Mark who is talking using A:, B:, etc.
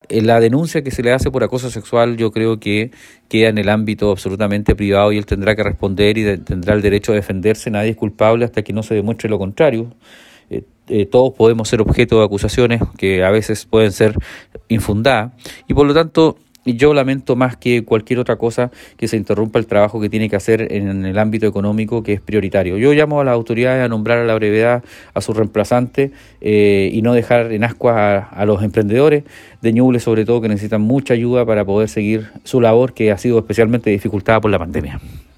A: la denuncia que se le hace por acoso sexual yo creo que queda en el ámbito absolutamente privado y él tendrá que responder y tendrá el derecho a defenderse. Nadie es culpable hasta que no se demuestre lo contrario. Todos podemos ser objeto de acusaciones que a veces pueden ser infundadas y por lo tanto yo lamento más que cualquier otra cosa que se interrumpa el trabajo que tiene que hacer en el ámbito económico, que es prioritario. Yo llamo a las autoridades a nombrar a la brevedad a su reemplazante y no dejar en ascuas a los emprendedores de Ñuble, sobre todo, que necesitan mucha ayuda para poder seguir su labor, que ha sido especialmente dificultada por la pandemia.